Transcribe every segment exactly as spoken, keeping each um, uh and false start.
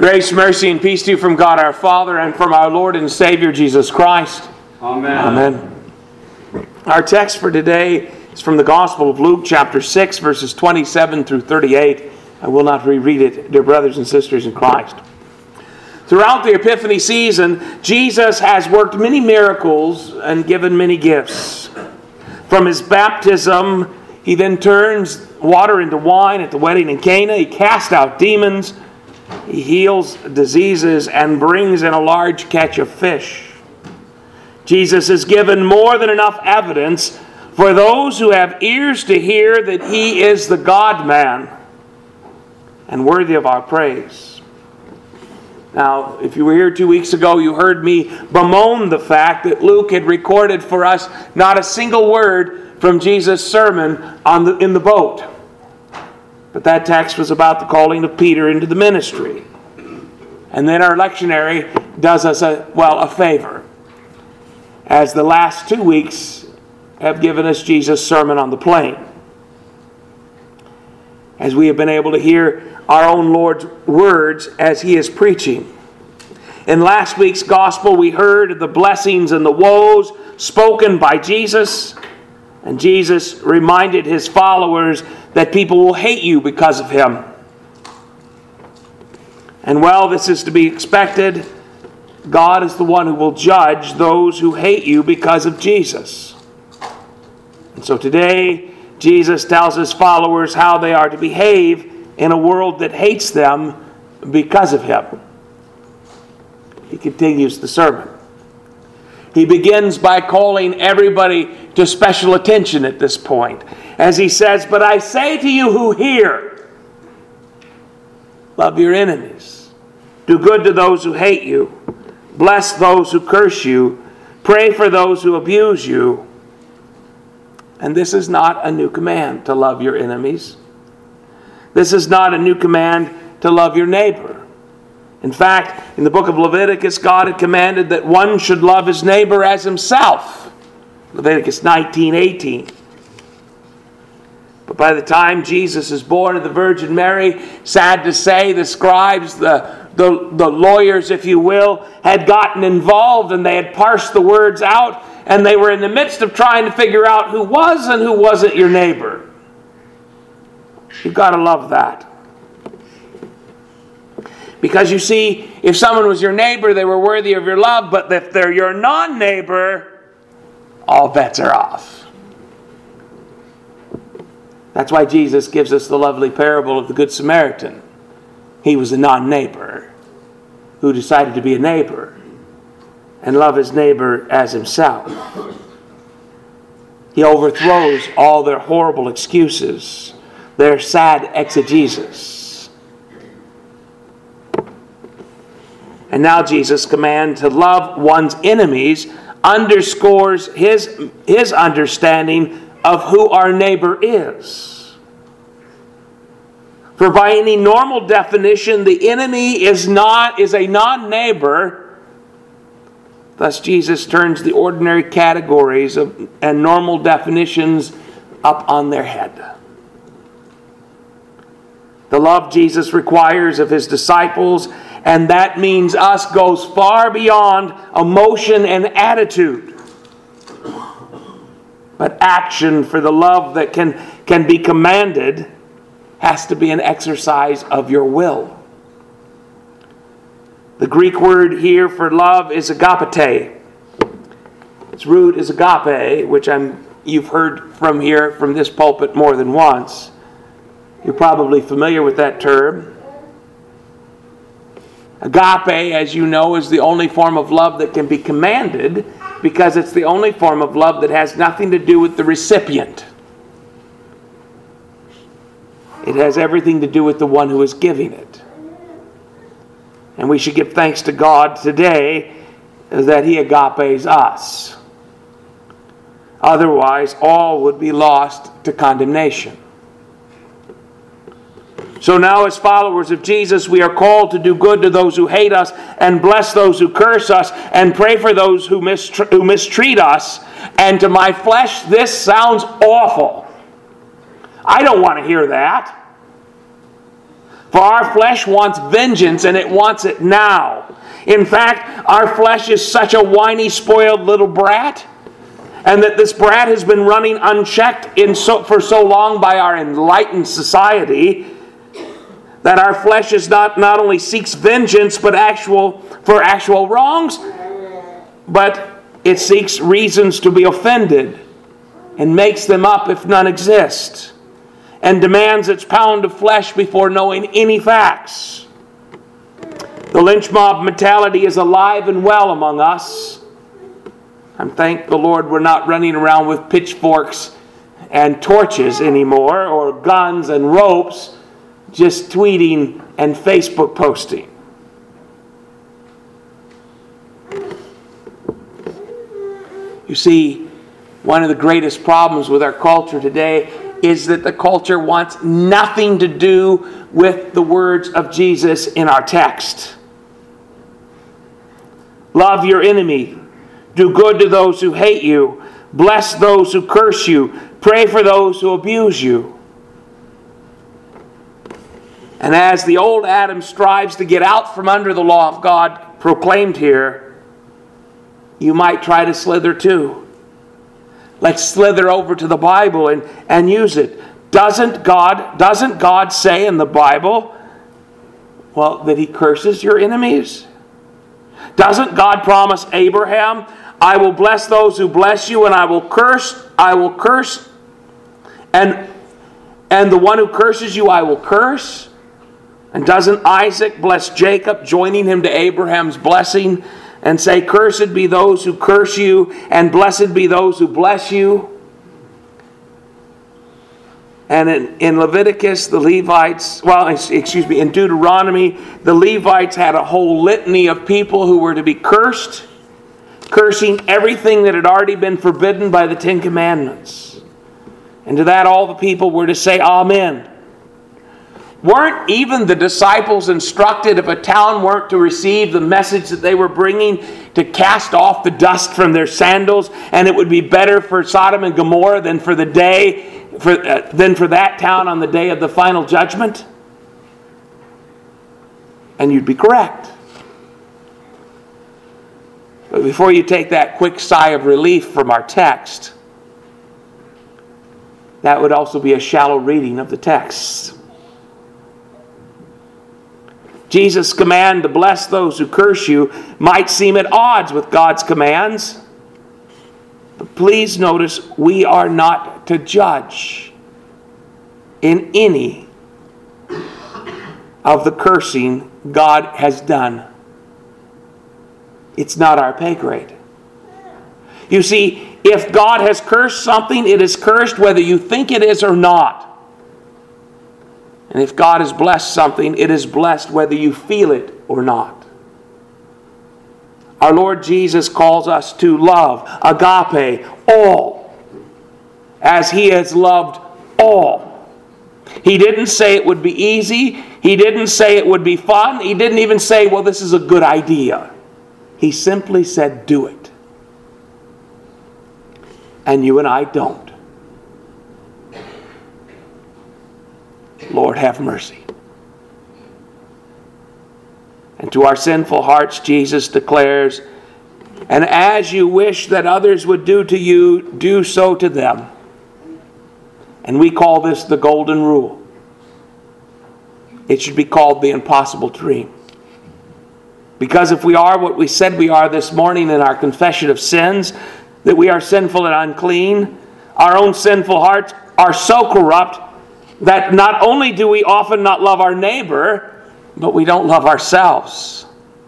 Grace, mercy, and peace to you from God our Father and from our Lord and Savior Jesus Christ. Amen. Amen. Our text for today is from the Gospel of Luke, chapter six, verses twenty-seven through thirty-eight. I will not reread it, dear brothers and sisters in Christ. Throughout the Epiphany season, Jesus has worked many miracles and given many gifts. From his baptism, he then turns water into wine at the wedding in Cana. He casts out demons. He heals diseases and brings in a large catch of fish. Jesus has given more than enough evidence for those who have ears to hear that he is the God-man and worthy of our praise. Now, if you were here two weeks ago, you heard me bemoan the fact that Luke had recorded for us not a single word from Jesus' sermon on the, in the boat. But that text was about the calling of Peter into the ministry. And then our lectionary does us, a well, a favor, as the last two weeks have given us Jesus' sermon on the plain. As we have been able to hear our own Lord's words as he is preaching. In last week's gospel, we heard the blessings and the woes spoken by Jesus. And Jesus reminded his followers that people will hate you because of him. And well, this is to be expected. God is the one who will judge those who hate you because of Jesus. And so today, Jesus tells his followers how they are to behave in a world that hates them because of him. He continues the sermon. He begins by calling everybody to special attention at this point. As he says, "But I say to you who hear, love your enemies. Do good to those who hate you. Bless those who curse you. Pray for those who abuse you." And this is not a new command to love your enemies. This is not a new command to love your neighbor. In fact, in the book of Leviticus, God had commanded that one should love his neighbor as himself. Leviticus nineteen eighteen. But by the time Jesus is born of the Virgin Mary, sad to say, the scribes, the, the, the lawyers, if you will, had gotten involved and they had parsed the words out, and they were in the midst of trying to figure out who was and who wasn't your neighbor. You've got to love that. Because you see, if someone was your neighbor, they were worthy of your love. But if they're your non-neighbor, all bets are off. That's why Jesus gives us the lovely parable of the Good Samaritan. He was a non-neighbor who decided to be a neighbor and love his neighbor as himself. He overthrows all their horrible excuses, their sad exegesis. And now Jesus' command to love one's enemies underscores his, his understanding of who our neighbor is. For by any normal definition, the enemy is not is a non-neighbor. Thus Jesus turns the ordinary categories of, and normal definitions up on their head. The love Jesus requires of his disciples, and that means us, goes far beyond emotion and attitude. But action for the love that can, can be commanded has to be an exercise of your will. The Greek word here for love is agapete. Its root is agape, which I'm, you've heard from here, from this pulpit more than once. You're probably familiar with that term. Agape, as you know, is the only form of love that can be commanded because it's the only form of love that has nothing to do with the recipient. It has everything to do with the one who is giving it. And we should give thanks to God today that he agapes us. Otherwise, all would be lost to condemnation. So now, as followers of Jesus, we are called to do good to those who hate us and bless those who curse us and pray for those who, mistr- who mistreat us. And to my flesh, this sounds awful. I don't want to hear that. For our flesh wants vengeance, and it wants it now. In fact, our flesh is such a whiny, spoiled little brat, and that this brat has been running unchecked in so, for so long by our enlightened society, that our flesh is not, not only seeks vengeance but actual for actual wrongs, but it seeks reasons to be offended and makes them up if none exist, and demands its pound of flesh before knowing any facts. The lynch mob mentality is alive and well among us. I'm thank the Lord we're not running around with pitchforks and torches anymore, or guns and ropes, just tweeting and Facebook posting. You see, one of the greatest problems with our culture today is that the culture wants nothing to do with the words of Jesus in our text. Love your enemy. Do good to those who hate you. Bless those who curse you. Pray for those who abuse you. And as the old Adam strives to get out from under the law of God proclaimed here, you might try to slither too. Let's slither over to the Bible and, and use it. Doesn't God, doesn't God say in the Bible, well, that He curses your enemies? Doesn't God promise Abraham, I will bless those who bless you, and I will curse, I will curse, and, and the one who curses you I will curse? And doesn't Isaac bless Jacob, joining him to Abraham's blessing, and say, cursed be those who curse you, and blessed be those who bless you? And in, in Leviticus, the Levites, well, excuse me, in Deuteronomy, the Levites had a whole litany of people who were to be cursed, cursing everything that had already been forbidden by the Ten Commandments. And to that all the people were to say, Amen. Weren't even the disciples instructed, if a town weren't to receive the message that they were bringing, to cast off the dust from their sandals, and it would be better for Sodom and Gomorrah than for the day, for, uh, than for that town on the day of the final judgment? And you'd be correct. But before you take that quick sigh of relief from our text, that would also be a shallow reading of the text. Jesus' command to bless those who curse you might seem at odds with God's commands. But please notice, we are not to judge in any of the cursing God has done. It's not our pay grade. You see, if God has cursed something, it is cursed whether you think it is or not. And if God has blessed something, it is blessed whether you feel it or not. Our Lord Jesus calls us to love, agape, all, as He has loved all. He didn't say it would be easy. He didn't say it would be fun. He didn't even say, well, this is a good idea. He simply said, do it. And you and I don't. Lord, have mercy. And to our sinful hearts, Jesus declares, and as you wish that others would do to you, do so to them. And we call this the golden rule. It should be called the impossible dream. Because if we are what we said we are this morning in our confession of sins, that we are sinful and unclean, our own sinful hearts are so corrupt that not only do we often not love our neighbor, but we don't love ourselves.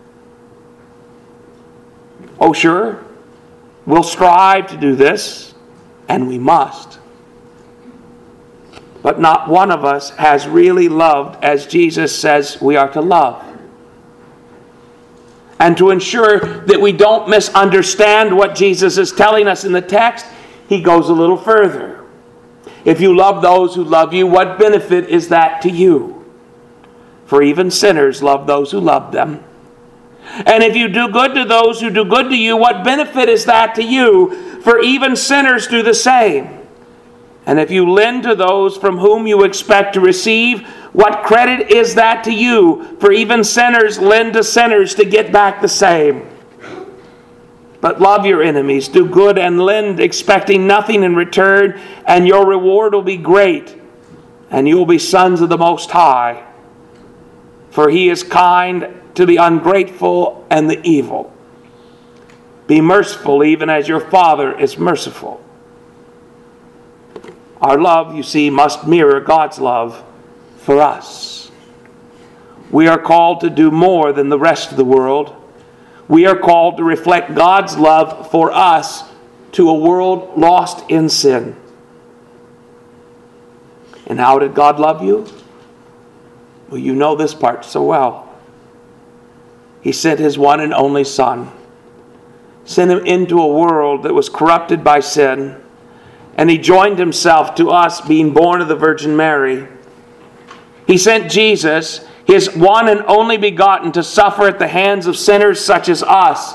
Oh, sure, we'll strive to do this, and we must. But not one of us has really loved as Jesus says we are to love. And to ensure that we don't misunderstand what Jesus is telling us in the text, He goes a little further. If you love those who love you, what benefit is that to you? For even sinners love those who love them. And if you do good to those who do good to you, what benefit is that to you? For even sinners do the same. And if you lend to those from whom you expect to receive, What credit is that to you? For even sinners lend to sinners to get back the same. But love your enemies, do good and lend, expecting nothing in return, and your reward will be great, and you will be sons of the Most High. For He is kind to the ungrateful and the evil. Be merciful, even as your Father is merciful. Our love, you see, must mirror God's love for us. We are called to do more than the rest of the world. We are called to reflect God's love for us to a world lost in sin. And how did God love you? Well, you know this part so well. He sent His one and only Son. Sent Him into a world that was corrupted by sin. And He joined Himself to us, being born of the Virgin Mary. He sent Jesus, His one and only begotten, to suffer at the hands of sinners such as us.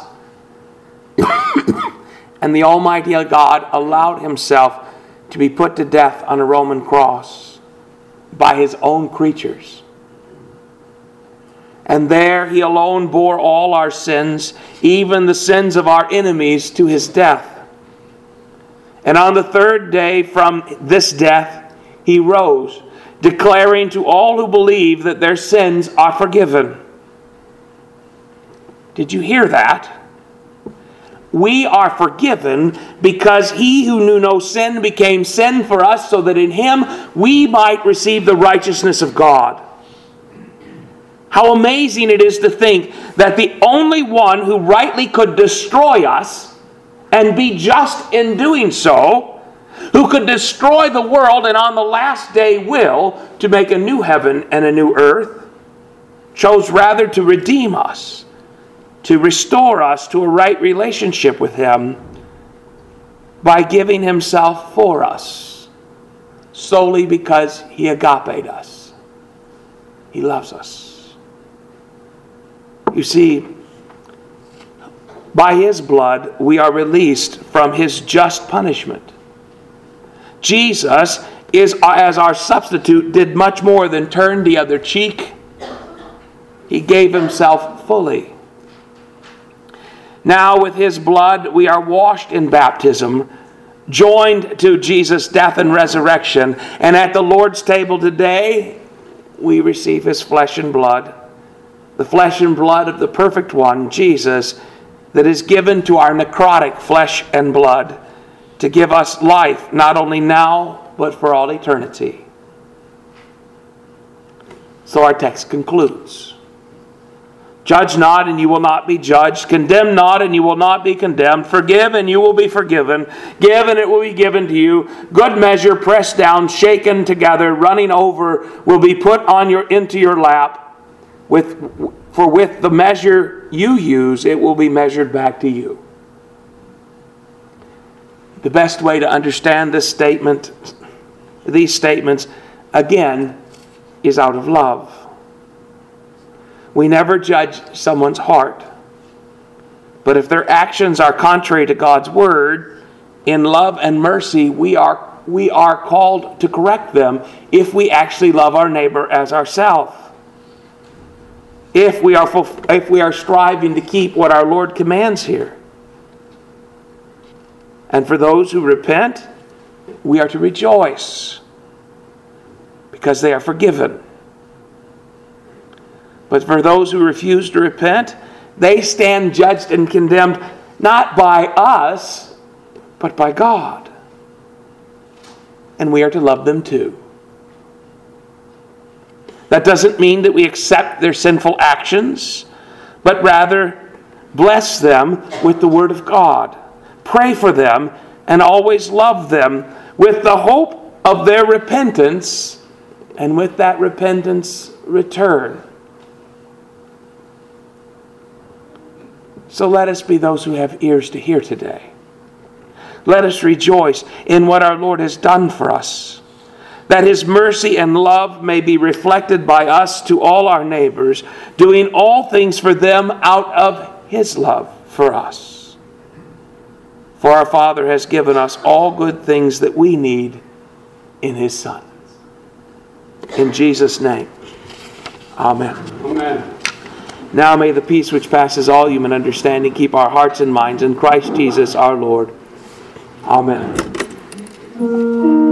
And the Almighty God allowed Himself to be put to death on a Roman cross by His own creatures. And there He alone bore all our sins, even the sins of our enemies, to His death. And on the third day from this death He rose, declaring to all who believe that their sins are forgiven. Did you hear that? We are forgiven because He who knew no sin became sin for us, so that in Him we might receive the righteousness of God. How amazing it is to think that the only one who rightly could destroy us, and be just in doing so, who could destroy the world and on the last day will, to make a new heaven and a new earth, chose rather to redeem us, to restore us to a right relationship with Him by giving Himself for us, solely because He agaped us. He loves us. You see, by His blood we are released from His just punishment. Jesus, is as our substitute, did much more than turn the other cheek. He gave Himself fully. Now with His blood we are washed in baptism, joined to Jesus' death and resurrection, and at the Lord's table today we receive His flesh and blood, the flesh and blood of the perfect one, Jesus, that is given to our necrotic flesh and blood to give us life, not only now, but for all eternity. So our text concludes. Judge not, and you will not be judged. Condemn not, and you will not be condemned. Forgive, and you will be forgiven. Give, and it will be given to you. Good measure, pressed down, shaken together, running over, will be put on your into your lap. With, for with the measure you use, it will be measured back to you. The best way to understand this statement, these statements, again, is out of love. We never judge someone's heart. But if their actions are contrary to God's word, in love and mercy, we are, we are called to correct them if we actually love our neighbor as ourselves. If we are if we are striving to keep what our Lord commands here. And for those who repent, we are to rejoice because they are forgiven. But for those who refuse to repent, they stand judged and condemned not by us, but by God. And we are to love them too. That doesn't mean that we accept their sinful actions, but rather bless them with the Word of God. Pray for them and always love them with the hope of their repentance, and with that repentance, return. So let us be those who have ears to hear today. Let us rejoice in what our Lord has done for us, that His mercy and love may be reflected by us to all our neighbors, doing all things for them out of His love for us. For our Father has given us all good things that we need in His Son. In Jesus' name. Amen. Amen. Now may the peace which passes all human understanding keep our hearts and minds in Christ Jesus our Lord. Amen.